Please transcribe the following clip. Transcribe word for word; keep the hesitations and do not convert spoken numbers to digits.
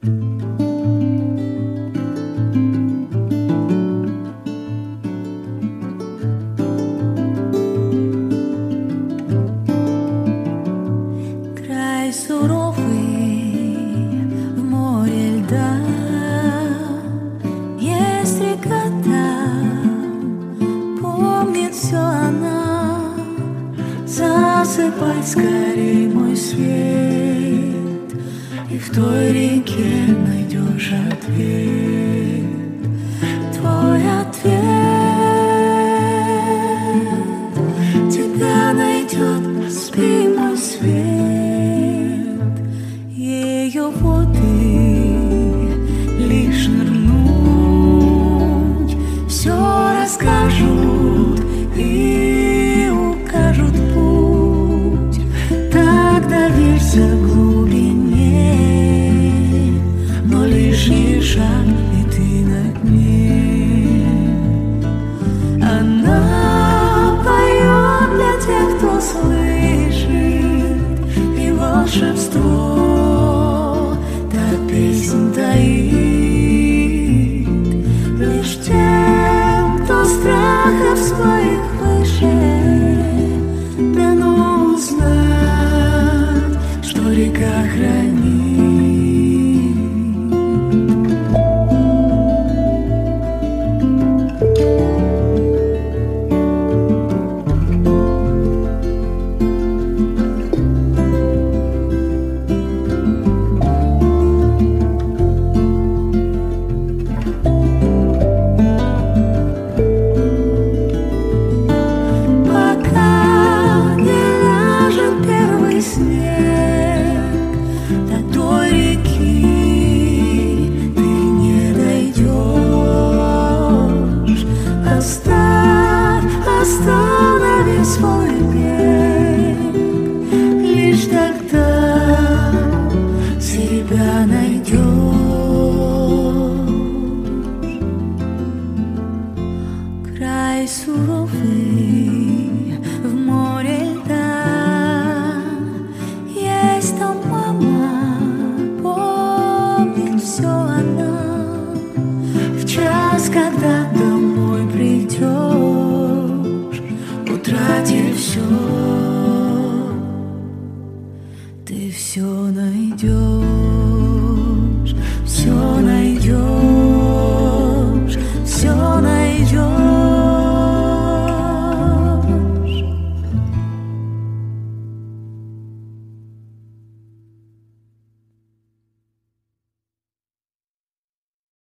Край суровый в море льда, есть река там, помнит все она. Засыпай скорей мой свет, и в той реке найдешь ответ. Твой ответ тебя найдет, спи, мой свет. Ее воды лишь нырнуть, все расскажут и укажут путь. Так доверься глубине, но лишний шаг, и ты на дне. Она поет для тех, кто слышит, и волшебство та песнь таит. Лишь тем, кто страхов своих выше, дано узнать, что река хранит. Останови свой бег, лишь тогда себя найдешь. Край суровый в море льда, есть там мама, помнит все она. В час, когда домой придешь, утратив все.